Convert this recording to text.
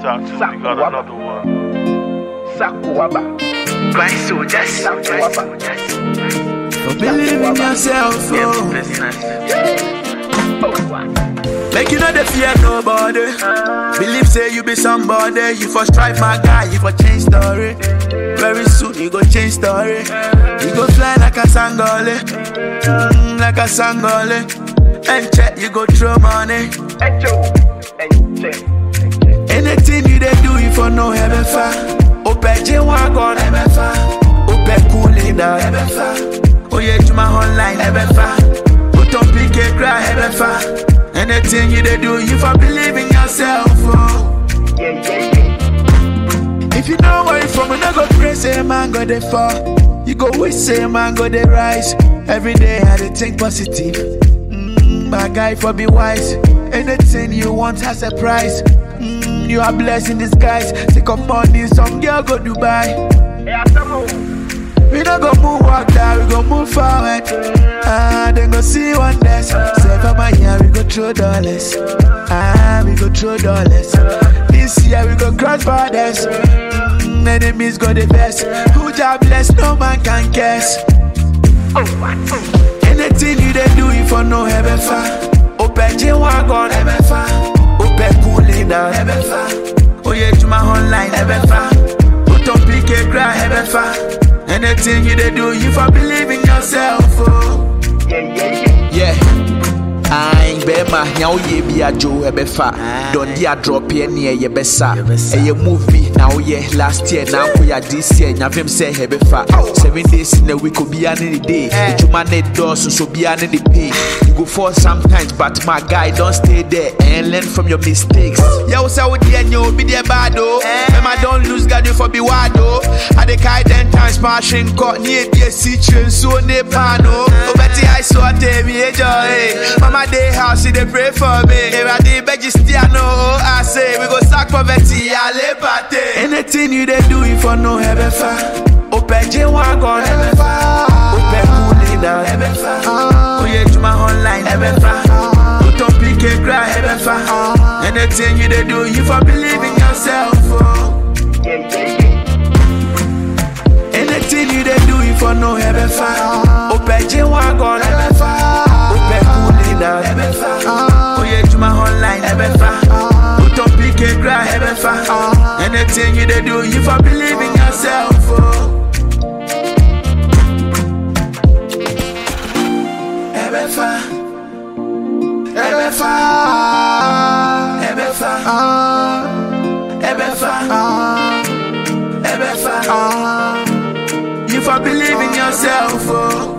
Tattoo, we got another one. Sakuaba. Why so just Believe in yourself, oh. Make you know the fear nobody. Believe say you be somebody. You for strive, my guy. You for change story. Very soon you go change story. You go fly like a sangole, like a sangole. And check you go throw money. Anything you they do, you for no heaven far. Open J-Wagon, heaven far. Open cooling down, heaven far. Oh yeah, to my online, heaven far. Put on PK cry, heaven far. Anything you they do, you for believe in yourself, oh. If you know where you from, you not go pray, say man go they fall. You go wish, say man go they rise. Every day I dey think positive. My guy for be wise. Anything you want has a price. You are blessed in disguise. Take up money, some girl go Dubai. We don't go move walk down, we go move forward. Then go see one day. Say for my year, we go throw dollars. We go throw dollars. This year we go cross borders. Enemies go the best. Who job bless, no man can guess. Anything you they do, you for no heaven far. Open J-Wagon, heaven far. Open cooling down, heaven far. Oh yeah, to my online, heaven far. Put on PK cry, heaven far. Anything you they do, you for believe in yourself, oh. Yeah. I'm Bema, now ye be a Joe Ebefa. Don't ya drop ye near ye besa. A movie now, ye last year, now we are this year. Navim say Hebefa. 7 days in a week could be any day. You manage doors, so be any pay. You go for sometimes, but my guy don't stay there and learn from your mistakes. Yo, so with the new be the bado. Emma don't lose God you for be wado. I the kai 10 times smashing cut near the situation, so ne pano. Oh, Betty, I saw a me a joy. My day house, she they pray for me. If I did beg you still know, I say we go sack poverty, I live at it. Anything you they do, if for no heaven far. Open J-Wagon, heaven far. Open cooling down, heaven far. Oh yeah, to my online, heaven far. Put on PK cry, heaven far. Anything you they do, you for believe in yourself, oh. Anything you they do, you for no heaven far. Open J-Wagon, heaven far. Open cooling down, heaven far. Oh yeah, to my online, heaven far. Put on PK cry, heaven far. Anything you they do, you for believe in yourself, oh. Heaven far. Heaven far. Heaven far. Heaven far. Heaven far. You for believe in yourself, oh.